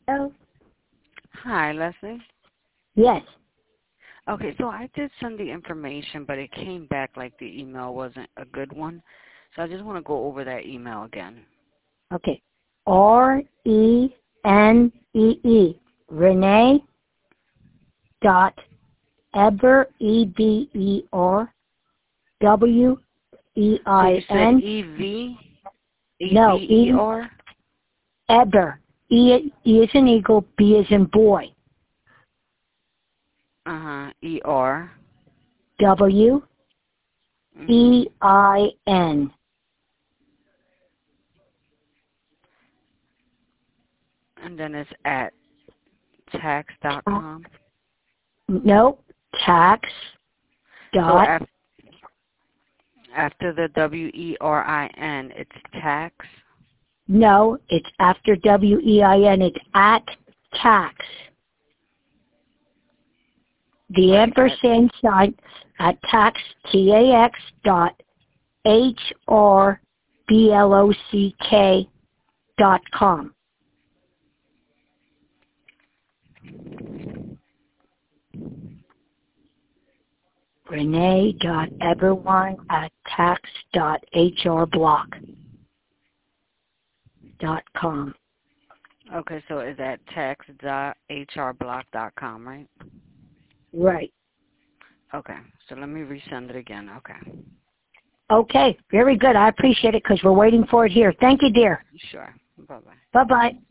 Oh, Hi, Leslie. yes. Okay, so I did send the information, but it came back like the email wasn't a good one. So I just want to go over that email again. Okay. Renee Renee dot Eber Eber So you said Wein. E-V? No, E-B-E-R? Eber. E is in eagle, B is in boy. E-R. Wein. And then it's at tax.com. No, tax So dot. after the W-E-R-I-N, it's tax. No, it's after Wein. It's at tax. The Right, ampersand sign at tax, TAX dot HRBLOCK.com. Renee.Eberwein at tax.hrblock.com. Okay, so is that tax.hrblock.com, right? Right. Okay, so let me resend it again. Okay. Okay, very good. I appreciate it because we're waiting for it here. Thank you, dear. Sure. Bye-bye. Bye-bye.